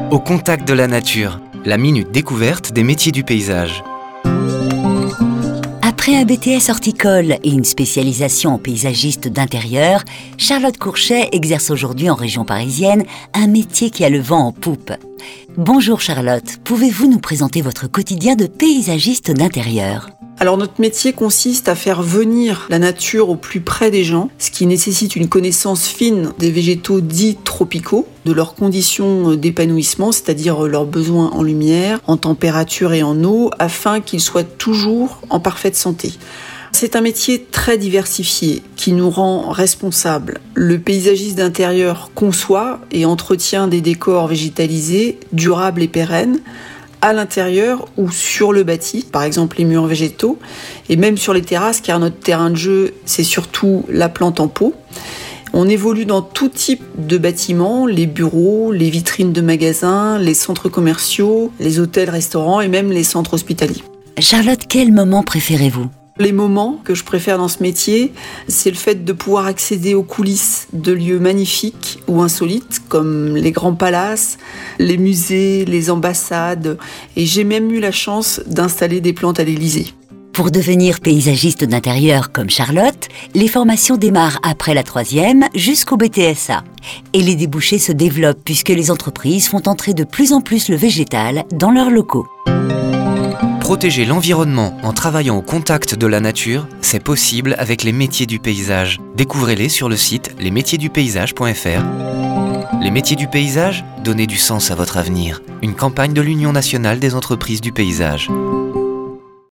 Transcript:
Au contact de la nature, la minute découverte des métiers du paysage. Après un BTS horticole et une spécialisation en paysagiste d'intérieur, Charlotte Courchet exerce aujourd'hui en région parisienne un métier qui a le vent en poupe. Bonjour Charlotte, pouvez-vous nous présenter votre quotidien de paysagiste d'intérieur ? Alors notre métier consiste à faire venir la nature au plus près des gens, ce qui nécessite une connaissance fine des végétaux dits tropicaux, de leurs conditions d'épanouissement, c'est-à-dire leurs besoins en lumière, en température et en eau, afin qu'ils soient toujours en parfaite santé. C'est un métier très diversifié qui nous rend responsables. Le paysagiste d'intérieur conçoit et entretient des décors végétalisés, durables et pérennes, à l'intérieur ou sur le bâti, par exemple les murs végétaux, et même sur les terrasses, car notre terrain de jeu, c'est surtout la plante en pot. On évolue dans tout type de bâtiments, les bureaux, les vitrines de magasins, les centres commerciaux, les hôtels, restaurants et même les centres hospitaliers. Charlotte, quel moment préférez-vous ? Les moments que je préfère dans ce métier, c'est le fait de pouvoir accéder aux coulisses de lieux magnifiques ou insolites, comme les grands palaces, les musées, les ambassades. Et j'ai même eu la chance d'installer des plantes à l'Élysée. Pour devenir paysagiste d'intérieur comme Charlotte, les formations démarrent après la 3e jusqu'au BTSA. Et les débouchés se développent puisque les entreprises font entrer de plus en plus le végétal dans leurs locaux. Protéger l'environnement en travaillant au contact de la nature, c'est possible avec les métiers du paysage. Découvrez-les sur le site lesmétiersdupaysage.fr. Les métiers du paysage, donnez du sens à votre avenir. Une campagne de l'Union nationale des entreprises du paysage.